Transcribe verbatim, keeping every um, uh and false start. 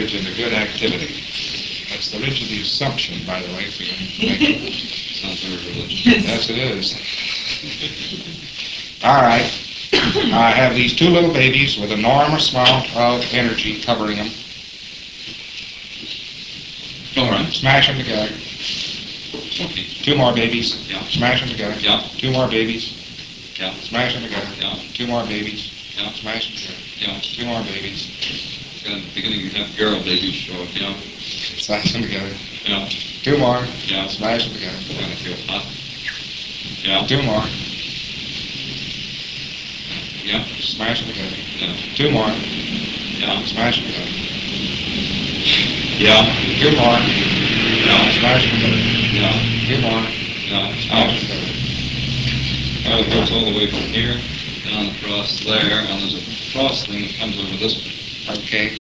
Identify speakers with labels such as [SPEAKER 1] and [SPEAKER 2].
[SPEAKER 1] encourage into good activity. That's the ridge of the Assumption, by the way, for your information.
[SPEAKER 2] Sounds very religious.
[SPEAKER 1] Yes, it is. All right. I have these two little babies with enormous amount of energy covering them.
[SPEAKER 2] All right.
[SPEAKER 1] Smash them together.
[SPEAKER 2] Okay.
[SPEAKER 1] Two more babies.
[SPEAKER 2] Yeah.
[SPEAKER 1] Smash them together.
[SPEAKER 2] Yeah.
[SPEAKER 1] Two more babies.
[SPEAKER 2] Yeah.
[SPEAKER 1] Smash them together.
[SPEAKER 2] Yeah.
[SPEAKER 1] Two more babies.
[SPEAKER 2] Yeah.
[SPEAKER 1] Smash them together.
[SPEAKER 2] Yeah.
[SPEAKER 1] Two more babies.
[SPEAKER 2] And at the beginning you have girl babies show up. Yeah.
[SPEAKER 1] Smash them together.
[SPEAKER 2] Yeah.
[SPEAKER 1] Two more.
[SPEAKER 2] Yeah.
[SPEAKER 1] Smash them together.
[SPEAKER 2] Kind of feel hot. Yeah.
[SPEAKER 1] Two more.
[SPEAKER 2] Yeah.
[SPEAKER 1] Smash them together.
[SPEAKER 2] Yeah.
[SPEAKER 1] Two more.
[SPEAKER 2] Yeah.
[SPEAKER 1] Smash them together.
[SPEAKER 2] Yeah.
[SPEAKER 1] Two more.
[SPEAKER 2] Yeah.
[SPEAKER 1] Smash them together.
[SPEAKER 2] Yeah.
[SPEAKER 1] Two more.
[SPEAKER 2] Yeah.
[SPEAKER 1] Smash them together.
[SPEAKER 2] Well, it goes all the way from here down across there, and there's a cross thing that comes over this way.
[SPEAKER 1] Okay.